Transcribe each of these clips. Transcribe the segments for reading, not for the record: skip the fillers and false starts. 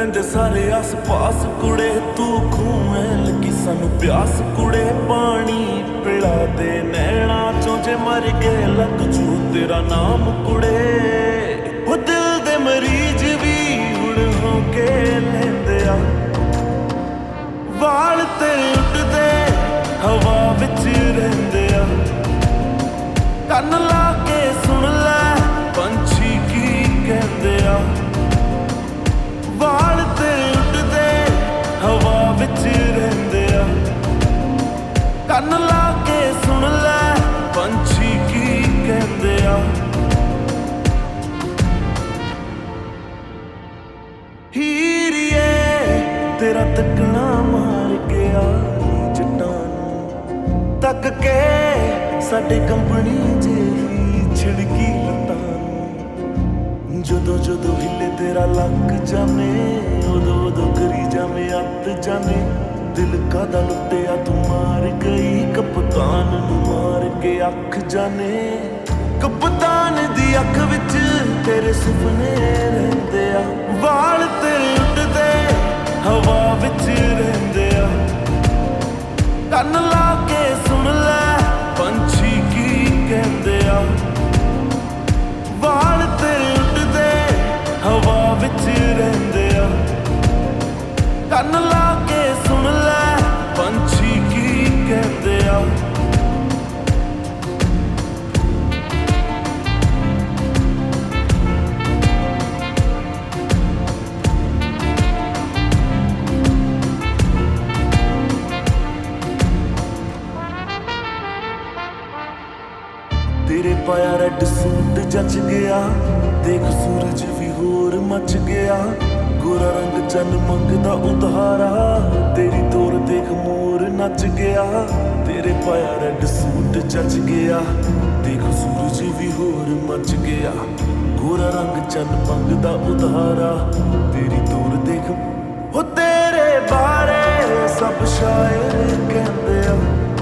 ਰਹਿੰਦੇ ਸਾਰੇ ਆਸ ਪਾਸ ਕੁੜੇ, ਤੂੰ ਖੂਵੇਂ ਲੱਗੀ ਸਾਨੂੰ ਪਿਆਸ ਕੁੜੇ। ਪਾਣੀ ਪਿਲਾ ਦੇ ਨੈਣਾ ਚੋਂ ਜੇ ਮਰ ਗਏ ਲੱਗ ਜੂ ਤੇਰਾ ਨਾਮ ਕੁੜੇ। ਉਹ ਦਿਲ ਦੇ ਮਰੀਜ਼ ਵੀ ਹੁਣ ਹੋ ਕੇ ਲੈਂਦੇ ਆ, ਵਾਲ ਤੇਰੇ ਉੱਡਦੇ ਹਵਾ ਵਿੱਚ ਰਹਿੰਦੇ ਆ। ਕੰਨ ਲਾ ਕੇ ਸੁਣ ਲੈ ਪੰਛੀ ਕੀ ਕਹਿੰਦੇ ਆ, ਵਾਲ ਤੇਰੇ ਉੱਡਦੇ ਹਵਾ ਵਿੱਚ ਰਹਿੰਦੇ ਆ। ਕੰਨ ਲਾ ਕੇ ਸੁਣ ਲੈ ਪੰਛੀ ਕੀ ਕਹਿੰਦੇ ਆ। ਹੀਰੀਏ ਤੇਰਾ ਤੱਕਣਾ ਮਾਰ ਗਿਆ ਜੱਟਾਂ ਨੂੰ, ਤੱਕ ਕੇ ਸਾਡੇ ਕੰਪਨੀ ਜਿਹੀ ਛਿੜਕੀ ਲੱਤਾਂ ਨੂੰ। ਜਦੋਂ ਜਦੋਂ ਹਿੱਲੇ ਤੇਰਾ ਲੱਕ ਜਾਣੇ, ਉਦੋਂ ਉਦੋਂ ਕਰੀ ਜਾਵੇਂ ਅੱਤ ਜਾਣੇ। ਦਿਲ ਕਾਦਾ ਲੁੱਟਿਆ ਤੂੰ ਮਾਰ ਗਈ, ਕਪਤਾਨ ਨੂੰ ਮਾਰ ਕੇ ਅੱਖ ਜਾਣੇ। ਕਪਤਾਨ ਦੀ ਅੱਖ ਵਿੱਚ ਤੇਰੇ ਸੁਪਨੇ ਰਹਿੰਦੇ ਆ, ਵਾਲ ਤੇਰੇ ਉੱਡਦੇ ਹਵਾ ਵਿੱਚ ਰਹਿੰਦੇ ਆ। ਕੰਨ ਲਾ ਕੇ ਸੁਣ ਲੈ ਪੰਛੀ ਕੀ ਕਹਿੰਦੇ ਆ, ਵਾਲ ਤੇਰੇ ਉੱਡਦੇ ਹਵਾ ਵਿੱਚ ਰਹਿੰਦੇ ਆ। ਕੰਨ ਲਾ ਕੇ ਸੁਣ ਲੈ ਪੰਛੀ ਕੀ ਕਹਿੰਦੇ ਆ। ਤੇਰੇ ਪਾਇਆ ਰੈੱਡ ਸੂਟ ਜੱਚ ਗਿਆ, ਦੇਖ ਸੂਰਜ ਵੀ ਹੋਰ ਮੱਚ ਗਿਆ। ਗੋਰਾ ਰੰਗ ਚੰਨ ਮੰਗਦਾ ਉਤਾਰਾ, ਤੇਰੀ ਤੋਰ ਦੇਖ ਮੋਰ ਨੱਚ ਗਿਆ। ਤੇਰੇ ਪਾਇਆ ਰੈੱਡ ਸੂਟ ਜੱਚ ਗਿਆ, ਦੇਖ ਸੂਰਜ ਵੀ ਹੋਰ ਮੱਚ ਗਿਆ। ਗੋਰਾ ਰੰਗ ਚੰਨ ਮੰਗਦਾ ਉਤਾਰਾ, ਤੇਰੀ ਤੋਰ ਦੇਖ। ਉਹ ਤੇਰੇ ਬਾਰੇ ਸਭ ਸ਼ਾਇਰ ਕਹਿੰਦੇ ਆ,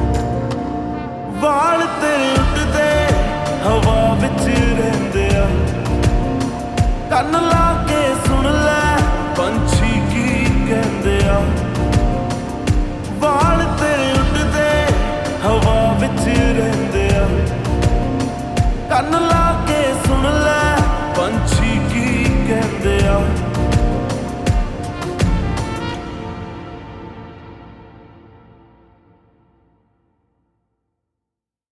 ਵਾਲ ਤੇਰੇ ਉੱਡਦੇ ਹਵਾ ਵਿੱਚ ਰਹਿੰਦੇ ਆ। ਕੰਨ ਲਾ ਕੇ ਸੁਣ ਲੈ ਪੰਛੀ ਕੀ ਕਹਿੰਦੇ ਆ, ਵਾਲ ਤੇਰੇ ਉੱਡਦੇ ਹਵਾ ਵਿੱਚ ਰਹਿੰਦੇ ਆ। ਕੰਨ ਲਾ